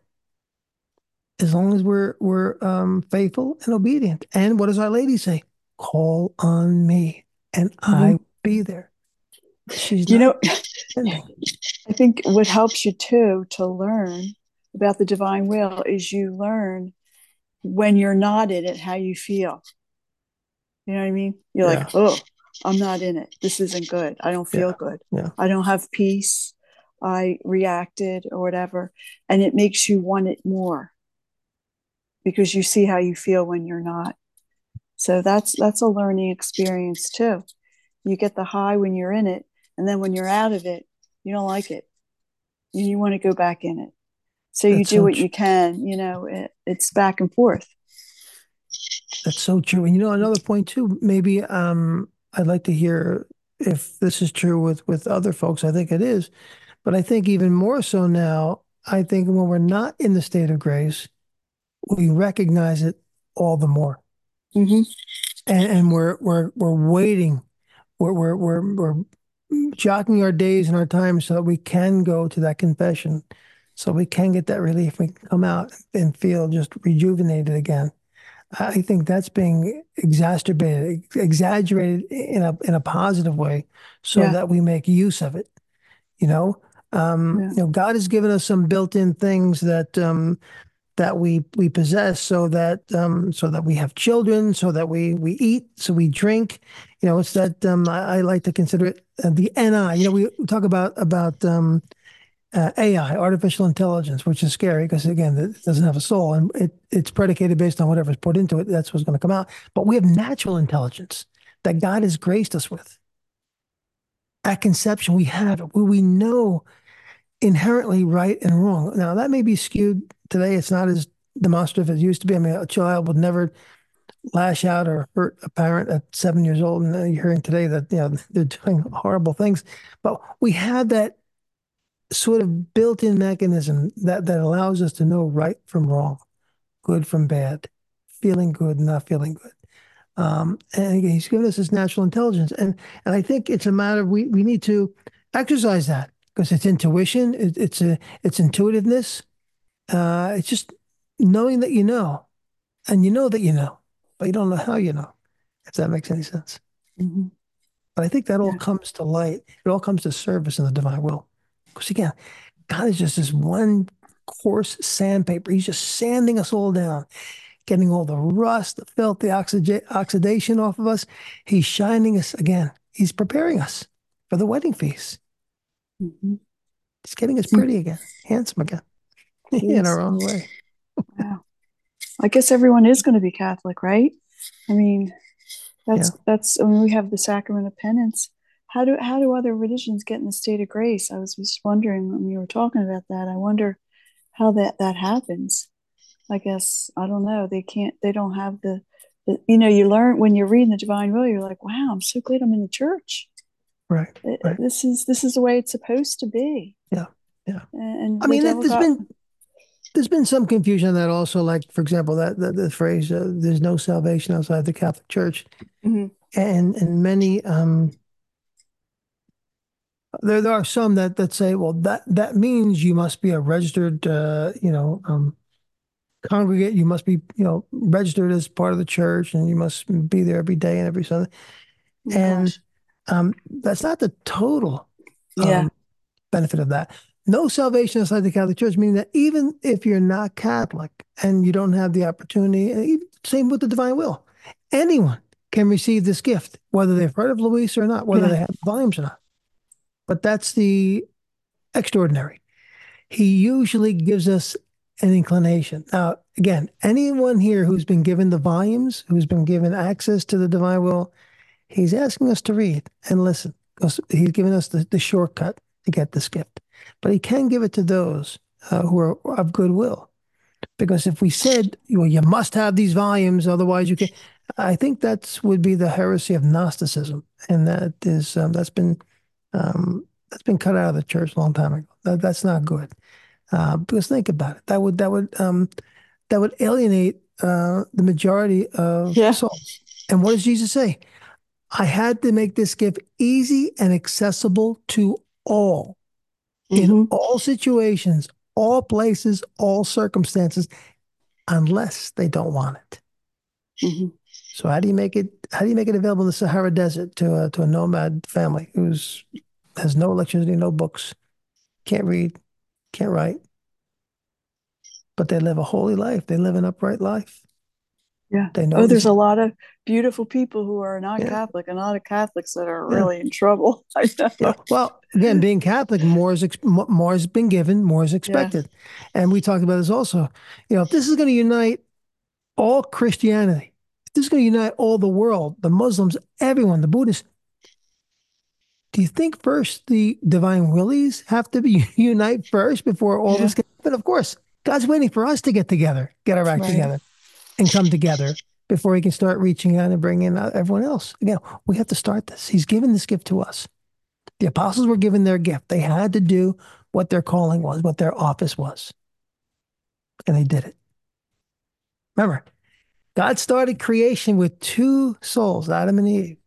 As long as we're we're um, faithful and obedient. And what does Our Lady say? Call on me, and I Mm-hmm. will be there. She's You not know, ending. I think what helps you too to learn about the divine will is you learn when you're not in it how you feel. You know what I mean? You're like, Yeah, oh, I'm not in it. This isn't good. I don't feel yeah, good. yeah. I don't have peace. I reacted or whatever. And it makes you want it more because you see how you feel when you're not. So that's that's a learning experience too. You get the high when you're in it, and then when you're out of it, you don't like it. And you want to go back in it. So you That's do so what true. you can, you know, it, it's back and forth. That's so true. And you know, another point too, maybe um, I'd like to hear if this is true with with other folks. I think it is, but I think even more so now, I think when we're not in the state of grace, we recognize it all the more. Mm-hmm. And and we're we're we're waiting. We're we're we're we're jocking our days and our time so that we can go to that confession, so we can get that relief. We can come out and feel just rejuvenated again. I think that's being exacerbated, exaggerated in a in a positive way, so Yeah. that we make use of it. You know, um, Yeah. you know, God has given us some built-in things that um, that we we possess, so that um, so that we have children, so that we we eat, so we drink. You know, it's that um, I, I like to consider it uh, the N I. You know, we talk about about um, uh, A I, artificial intelligence, which is scary because again, it doesn't have a soul and it it's predicated based on whatever's put into it. That's what's going to come out. But we have natural intelligence that God has graced us with. At conception, we have it. We know inherently right and wrong. Now, that may be skewed today. It's not as demonstrative as it used to be. I mean, a child would never lash out or hurt a parent at seven years old. And you're hearing today that, you know, they're doing horrible things. But we have that sort of built-in mechanism that, that allows us to know right from wrong, good from bad, feeling good, not feeling good. Um, and again, he's given us this natural intelligence. And and I think it's a matter of we we need to exercise that because it's intuition, it, it's a it's intuitiveness. Uh, it's just knowing that you know, and you know that you know, but you don't know how you know, if that makes any sense. Mm-hmm. But I think that all Yeah. comes to light. It all comes to service in the divine will. Because again, God is just this one coarse sandpaper. He's just sanding us all down. getting all the rust, the filth, the oxygen, oxidation off of us. He's shining us again. He's preparing us for the wedding feast. Mm-hmm. He's getting us pretty again, handsome again, in our own way. Wow. I guess everyone is going to be Catholic, right? I mean, that's Yeah. that's when we have the sacrament of penance. How do how do other religions get in the state of grace? I was just wondering when we were talking about that. I wonder how that that happens. I guess I don't know. They can't. They don't have the, the. You know, you learn when you're reading the Divine Will. You're like, wow, I'm so glad I'm in the church. Right. It- Right. This is this is the way it's supposed to be. Yeah. Yeah. And I the mean, it, devil there's got. been there's been some confusion on that also. Like, for example, that, that the phrase uh, "there's no salvation outside the Catholic Church," Mhm. and and many um, there there are some that that say, well, that that means you must be a registered, uh, you know, um, congregate. You must be, you know, registered as part of the church, and you must be there every day and every Sunday. Oh And gosh. um, that's not the total Yeah. um, benefit of that. No salvation outside the Catholic Church, meaning that even if you're not Catholic and you don't have the opportunity, and even- same with the divine will, anyone can receive this gift, whether they've heard of Luis or not, whether Yeah. they have volumes or not. But that's the extraordinary. He usually gives us an inclination. Now, again, anyone here who's been given the volumes, who's been given access to the divine will, he's asking us to read and listen because he's given us the, the shortcut to get this gift. But he can give it to those uh, who are of goodwill. Because if we said, well, you must have these volumes, otherwise you can, I think that's would be the heresy of Gnosticism, and that is um, that's been um, that's been cut out of the church a long time ago. That, that's not good. Uh, because think about it, that would that would um, that would alienate uh, the majority of Yeah. souls. And what does Jesus say? I had to make this gift easy and accessible to all in Mm-hmm. all situations, all places, all circumstances, unless they don't want it. Mm-hmm. So how do you make it? How do you make it available in the Sahara Desert to a to a nomad family who's has no electricity, no books, can't read, can't write, but they live a holy life. They live an upright life. Yeah. They know Oh, these. there's a lot of beautiful people who are not Yeah, Catholic and a lot of Catholics that are yeah, really in trouble. I yeah. know. Well, again, being Catholic, more is ex- more has been given, more is Yeah. expected, and we talked about this also. You know, if this is going to unite all Christianity, if this is going to unite all the world, the Muslims, everyone, the Buddhists, do you think first the divine willies have to be unite first before all Yeah. this can happen? Of course, God's waiting for us to get together, get our act Right. together, and come together before he can start reaching out and bringing out everyone else. Again, we have to start this. He's given this gift to us. The apostles were given their gift. They had to do what their calling was, what their office was, and they did it. Remember, God started creation with two souls, Adam and Eve.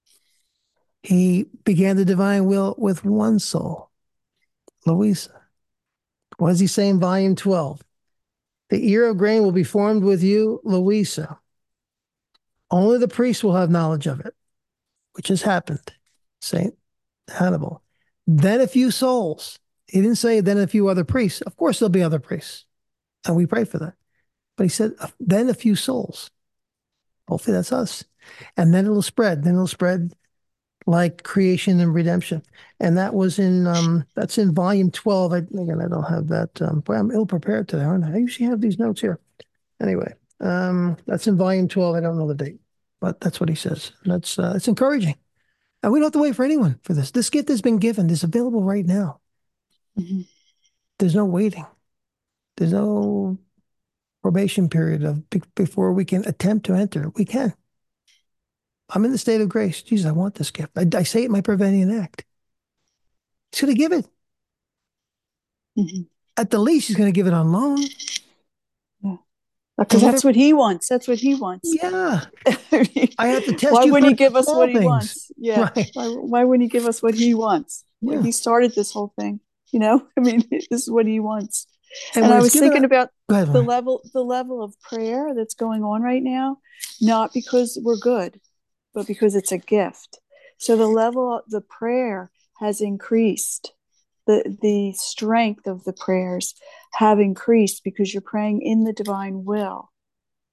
He began the divine will with one soul, Louisa. What does he say in volume twelve? The ear of grain will be formed with you, Louisa. Only the priest will have knowledge of it, which has happened. Saint Hannibal. Then a few souls. He didn't say then a few other priests. Of course, there'll be other priests, and we pray for that. But he said then a few souls. Hopefully, that's us. And then it'll spread. Then it'll spread like creation and redemption. And that was in um that's in volume twelve. I again I don't have that. Um, boy, I'm ill prepared today, aren't I? I usually have these notes here. Anyway, um, that's in volume twelve. I don't know the date, but that's what he says. And that's uh, it's encouraging. And we don't have to wait for anyone for this. This gift has been given. It's available right now. Mm-hmm. There's no waiting. There's no probation period of before we can attempt to enter. We can. I'm in the state of grace. Jesus, I want this gift. I, I say it in my Prevenient Act. He's going to give it. Mm-hmm. At the least, he's going to give it on loan. Yeah. Because And that's whatever. what he wants. That's what he wants. Yeah. I have to test Why you wouldn't he first in give us small what he things. wants? Yeah. Right. Why, why wouldn't he give us what he wants? Yeah. He started this whole thing. You know, I mean, this is what he wants. And And when I it's was given, thinking about go ahead, the Lauren. level, the level of prayer that's going on right now, not because we're good, but because it's a gift. So the level of the prayer has increased. The the strength of the prayers have increased because you're praying in the divine will.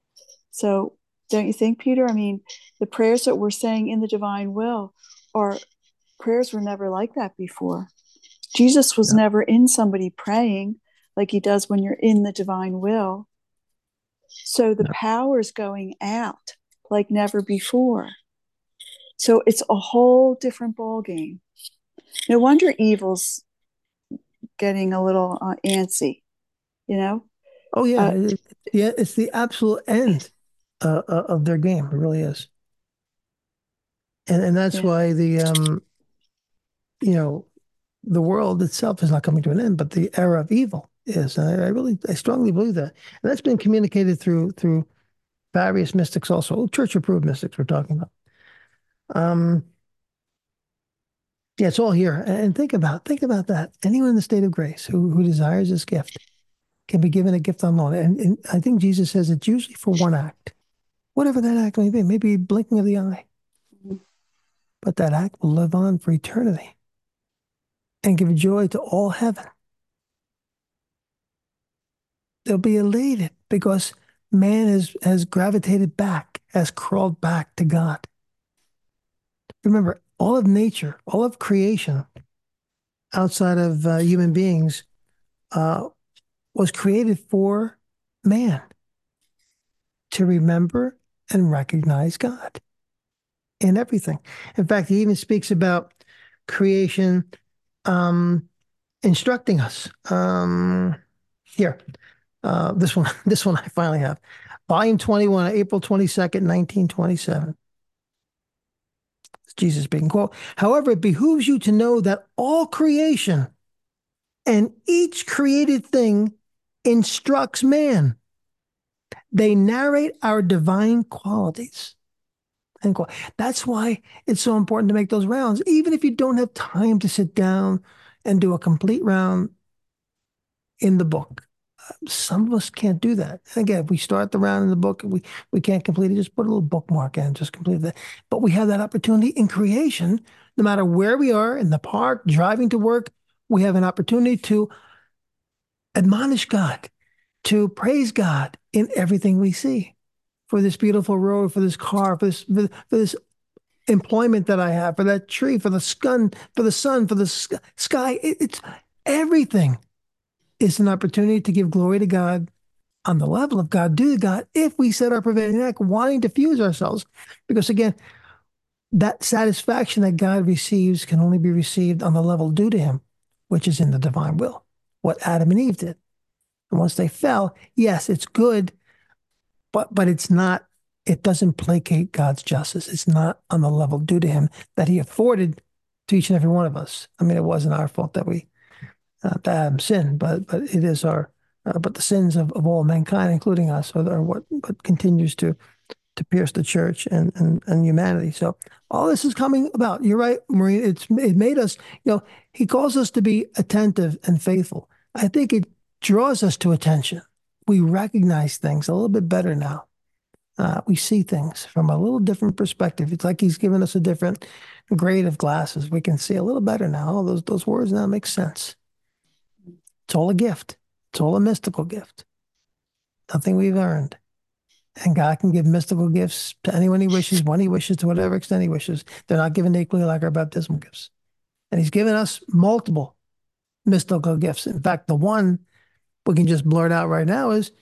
So don't you think, Peter? I mean, the prayers that we're saying in the divine will are prayers were never like that before. Jesus was Yeah. never in somebody praying like he does when you're in the divine will. So the Yeah. power is going out like never before. So it's a whole different ball game. No wonder evil's getting a little uh, antsy, you know? Oh yeah. Uh, It, yeah. It's the absolute end uh, uh, of their game. It really is. And and that's yeah. why the um you know the world itself is not coming to an end, but the era of evil is. And I, I really I strongly believe that. And that's been communicated through through various mystics also, church approved mystics we're talking about. Um yeah, it's all here. And think about think about that. Anyone in the state of grace who who desires this gift can be given a gift on loan. And, and I think Jesus says it's usually for one act, whatever that act may be, maybe blinking of the eye, but that act will live on for eternity and give joy to all heaven. They'll be elated because man has, has gravitated back, has crawled back to God. Remember, all of nature, all of creation outside of uh, human beings uh, was created for man to remember and recognize God in everything. In fact, he even speaks about creation um, instructing us. Um, here, uh, this one, this one I finally have. Volume twenty-one, April twenty-second, nineteen twenty-seven. It's Jesus being quote. However, it behooves you to know that all creation and each created thing instructs man. They narrate our divine qualities. End quote. That's why it's so important to make those rounds, even if you don't have time to sit down and do a complete round in the book. Some of us can't do that. And again, if we start the round in the book, we we can't complete it. Just put a little bookmark in, just complete that. But we have that opportunity in creation, no matter where we are in the park, driving to work. We have an opportunity to admonish God, to praise God in everything we see. For this beautiful road, for this car, for this for, for this employment that I have, for that tree, for the sun, for the sun, for the sky. It, it's everything is an opportunity to give glory to God on the level of God, due to God, if we set our prevailing act, wanting to fuse ourselves. Because again, that satisfaction that God receives can only be received on the level due to him, which is in the divine will, what Adam and Eve did. And once they fell, yes, it's good, but but it's not, it doesn't placate God's justice. It's not on the level due to him that he afforded to each and every one of us. I mean, it wasn't our fault that we uh, that Adam sinned, but but it is our uh, but the sins of, of all mankind, including us, are, are what what continues to to pierce the church and, and and humanity. So all this is coming about. You're right, Maureen. It's it made us, you know, he calls us to be attentive and faithful. I think it draws us to attention. We recognize things a little bit better now. Uh, we see things from a little different perspective. It's like he's given us a different grade of glasses. We can see a little better now. All those those words now make sense. It's all a gift. It's all a mystical gift. Nothing we've earned. And God can give mystical gifts to anyone he wishes, when he wishes, to whatever extent he wishes. They're not given equally like our baptismal gifts. And he's given us multiple mystical gifts. In fact, the one we can just blurt out right now is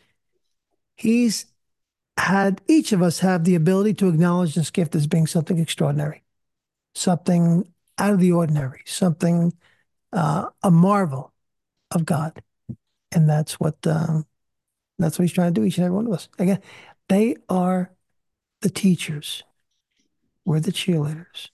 he's had each of us have the ability to acknowledge this gift as being something extraordinary, something out of the ordinary, something uh, a marvel of God. And that's what um, that's what he's trying to do, each and every one of us. Again, they are the teachers. We're the cheerleaders.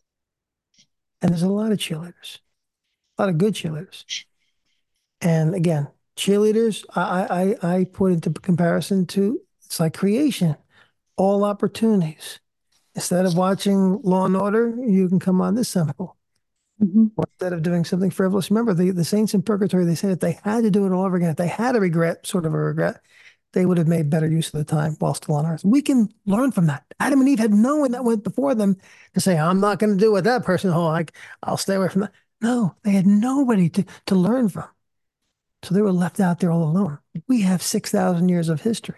And there's a lot of cheerleaders, a lot of good cheerleaders. And again, cheerleaders, I, I, I put into comparison to, it's like creation, all opportunities. Instead of watching Law and Order, you can come on this cynical. Mm-hmm. Or instead of doing something frivolous, remember the, the saints in purgatory, they said if they had to do it all over again, if they had a regret, sort of a regret, they would have made better use of the time while still on earth. We can learn from that. Adam and Eve had no one that went before them to say, I'm not going to do what that person, oh, I, I'll stay away from that. No, they had nobody to, to learn from. So they were left out there all alone. We have six thousand years of history,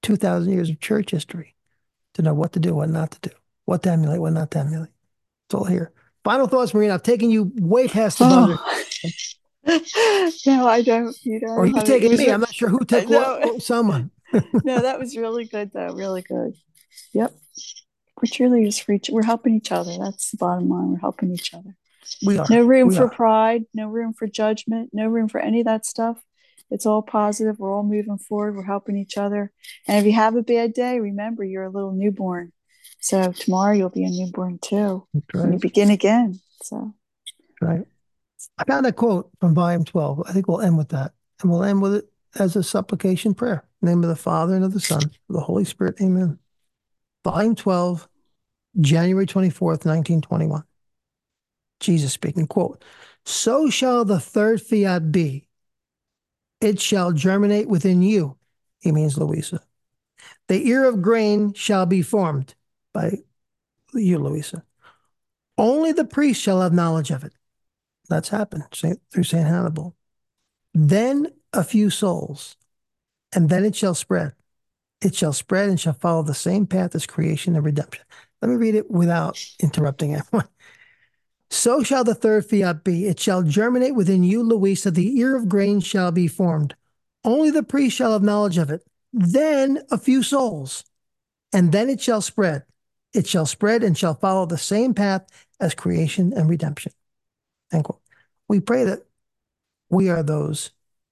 two thousand years of church history to know what to do, what not to do, what to emulate, what not to emulate. It's all here. Final thoughts, Marina. I've taken you way past the buzzer. Oh. No, I don't. You know, Or you taking me. re- I'm not sure who took no, what, someone. no, that was really good, though. Really good. Yep. We're cheerleaders for each. We're helping each other. That's the bottom line. We're helping each other. We are. No room we for are. pride. No room for judgment. No room for any of that stuff. It's all positive. We're all moving forward. We're helping each other. And if you have a bad day, remember you're a little newborn. So tomorrow you'll be a newborn too. Right. And you begin again. So. Right. I found a quote from volume twelve. I think we'll end with that. And we'll end with it as a supplication prayer. In the name of the Father and of the Son, of the Holy Spirit. Amen. Volume twelve, January twenty-fourth, nineteen twenty-one. Jesus speaking, quote, "So shall the third fiat be. It shall germinate within you." He means Louisa. "The ear of grain shall be formed," by you, Louisa. "Only the priest shall have knowledge of it." That's happened through Saint Hannibal. "Then a few souls, and then it shall spread. It shall spread and shall follow the same path as creation and redemption." Let me read it without interrupting everyone. "So shall the third fiat be. It shall germinate within you, Louisa. The ear of grain shall be formed. Only the priest shall have knowledge of it. Then a few souls, and then it shall spread. It shall spread and shall follow the same path as creation and redemption." End quote. We pray that we are those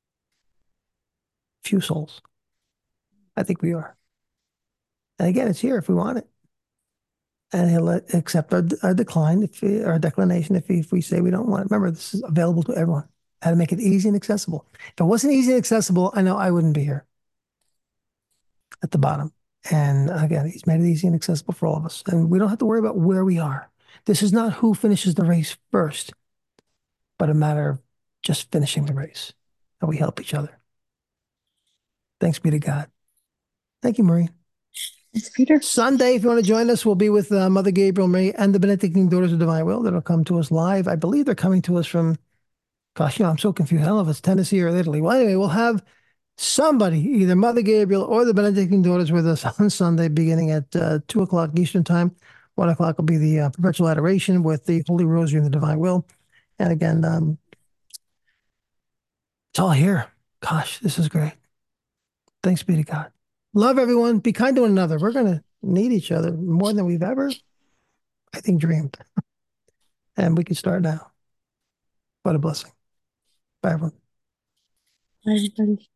few souls. I think we are. And again, it's here if we want it. And he'll accept our, our decline, if we, our declination, if we, if we say we don't want it. Remember, this is available to everyone. How to make it easy and accessible. If it wasn't easy and accessible, I know I wouldn't be here at the bottom. And again, he's made it easy and accessible for all of us. And we don't have to worry about where we are. This is not who finishes the race first, but a matter of just finishing the race. And we help each other. Thanks be to God. Thank you, Marie. Thanks, Peter. Sunday, if you want to join us, we'll be with uh, Mother Gabriel, Marie, and the Benedictine Daughters of Divine Will. That'll come to us live. I believe they're coming to us from, gosh, you know, I'm so confused. I don't know if it's Tennessee or Italy. Well, anyway, we'll have somebody, either Mother Gabriel or the Benedictine Daughters, with us on Sunday, beginning at uh, two o'clock Eastern Time. One o'clock will be the uh, Perpetual Adoration with the Holy Rosary and the Divine Will. And again, um, it's all here. Gosh, this is great. Thanks be to God. Love everyone. Be kind to one another. We're going to need each other more than we've ever, I think, dreamed. And we can start now. What a blessing. Bye, everyone. Bye, everybody.